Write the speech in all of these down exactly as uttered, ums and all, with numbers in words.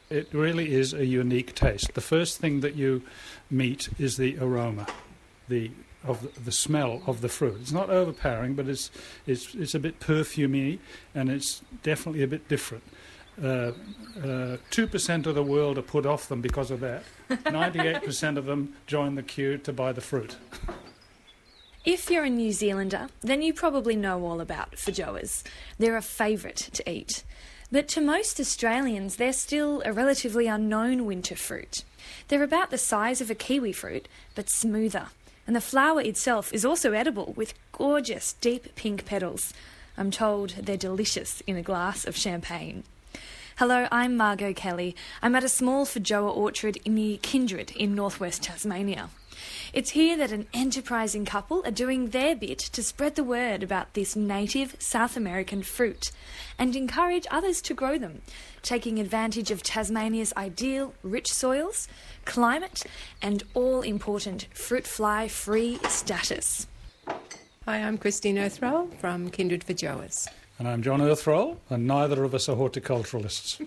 It really is a unique taste. The first thing that you meet is the aroma, the of the, the smell of the fruit. It's not overpowering, but it's it's it's a bit perfumey, and it's definitely a bit different. Uh, uh, two percent of the world are put off them because of that. ninety-eight percent of them join the queue to buy the fruit. If you're a New Zealander, then you probably know all about feijoas. They're a favourite to eat. But to most Australians, they're still a relatively unknown winter fruit. They're about the size of a kiwi fruit, but smoother. And the flower itself is also edible, with gorgeous deep pink petals. I'm told they're delicious in a glass of champagne. Hello, I'm Margot Kelly. I'm at a small feijoa orchard near Kindred in northwest Tasmania. It's here that an enterprising couple are doing their bit to spread the word about this native South American fruit and encourage others to grow them, taking advantage of Tasmania's ideal rich soils, climate and all-important fruit fly-free status. Hi, I'm Christine Earthroll from Kindred Feijoas. And I'm John Earthroll, and neither of us are horticulturalists.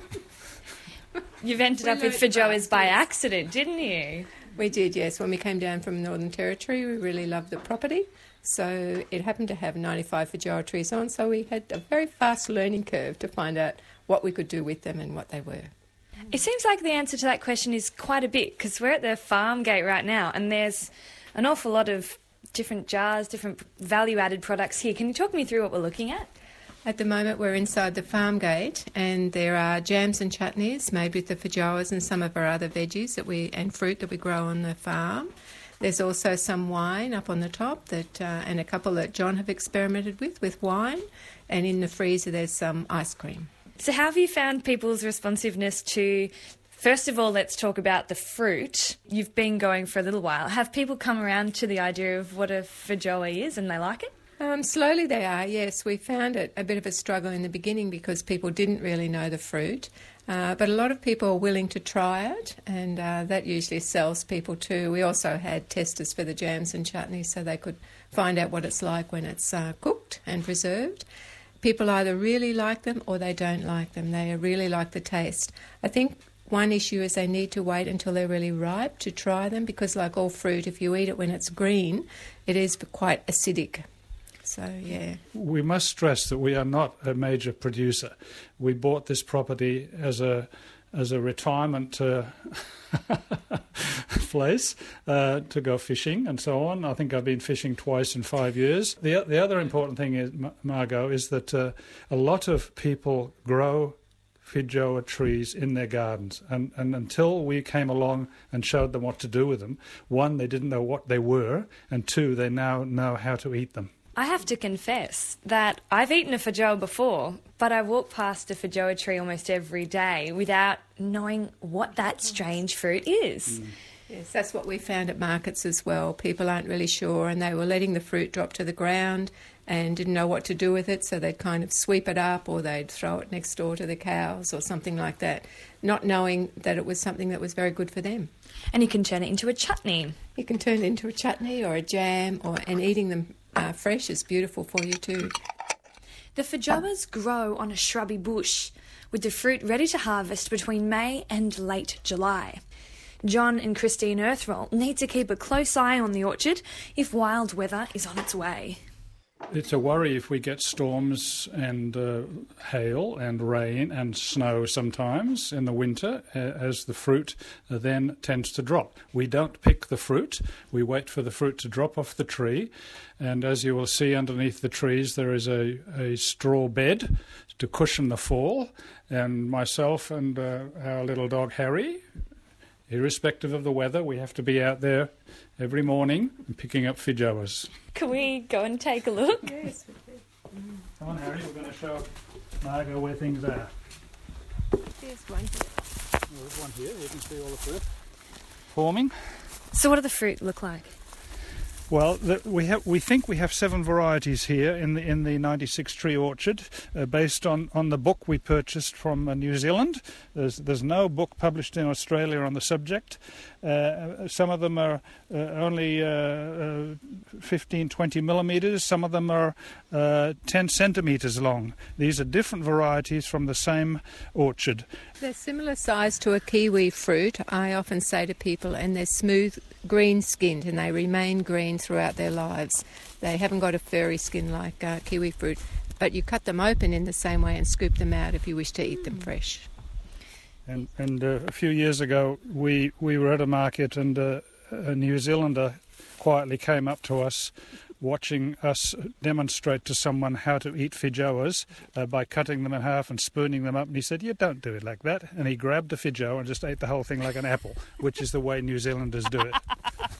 You've ended up with feijoas by accident, didn't you? We did, yes. When we came down from Northern Territory, we really loved the property. So it happened to have ninety-five feijoa trees on, so we had a very fast learning curve to find out what we could do with them and what they were. It seems like the answer to that question is quite a bit, because we're at the farm gate right now, and there's an awful lot of different jars, different value-added products here. Can you talk me through what we're looking at? At the moment, we're inside the farm gate, and there are jams and chutneys made with the feijoas and some of our other veggies that we and fruit that we grow on the farm. There's also some wine up on the top that, uh, and a couple that John have experimented with, with wine. And in the freezer, there's some ice cream. So how have you found people's responsiveness to, first of all, let's talk about the fruit. You've been going for a little while. Have people come around to the idea of what a feijoa is and they like it? Um, slowly they are, yes. We found it a bit of a struggle in the beginning because people didn't really know the fruit. Uh, but a lot of people are willing to try it, and uh, that usually sells people too. We also had testers for the jams and chutneys so they could find out what it's like when it's uh, cooked and preserved. People either really like them or they don't like them. They really like the taste. I think one issue is they need to wait until they're really ripe to try them because, like all fruit, if you eat it when it's green, it is quite acidic. So, yeah. We must stress that we are not a major producer. We bought this property as a as a retirement uh, place uh, to go fishing and so on. I think I've been fishing twice in five years. The the other important thing, is, Margot, is that uh, a lot of people grow feijoa trees in their gardens, and, and until we came along and showed them what to do with them, one, they didn't know what they were, and two, they now know how to eat them. I have to confess that I've eaten a feijoa before, but I walk past a feijoa tree almost every day without knowing what that strange fruit is. Mm. Yes, that's what we found at markets as well. People aren't really sure, and they were letting the fruit drop to the ground and didn't know what to do with it, so they'd kind of sweep it up or they'd throw it next door to the cows or something like that, not knowing that it was something that was very good for them. And you can turn it into a chutney. You can turn it into a chutney or a jam, or and eating them uh, fresh is beautiful for you too. The feijoas grow on a shrubby bush, with the fruit ready to harvest between May and late July. John and Christine Earthroll need to keep a close eye on the orchard if wild weather is on its way. It's a worry if we get storms and uh, hail and rain and snow sometimes in the winter, uh, as the fruit uh, then tends to drop. We don't pick the fruit. We wait for the fruit to drop off the tree. And as you will see underneath the trees, there is a, a straw bed to cushion the fall. And myself and uh, our little dog Harry, irrespective of the weather, we have to be out there every morning and picking up feijoas. Can we go and take a look? Yes. Come on, Harry, we're going to show Margot where things are. There's one here. Well, there's one here. You can see all the fruit forming. So what do the fruit look like? Well, the, we have we think we have seven varieties here in the in the ninety-six tree orchard, uh, based on, on the book we purchased from uh, New Zealand. There's there's no book published in Australia on the subject. Uh, some of them are uh, only uh, uh, fifteen, twenty millimetres. Some of them are uh, ten centimetres long. These are different varieties from the same orchard. They're similar size to a kiwi fruit, I often say to people, and they're smooth, green-skinned, and they remain green throughout their lives. They haven't got a furry skin like uh, kiwi fruit, but you cut them open in the same way and scoop them out if you wish to eat them fresh. And, and uh, a few years ago, we, we were at a market, and uh, a New Zealander quietly came up to us, watching us demonstrate to someone how to eat feijoas uh, by cutting them in half and spooning them up. And he said, "You don't do it like that." And he grabbed a feijoa and just ate the whole thing like an apple, which is the way New Zealanders do it.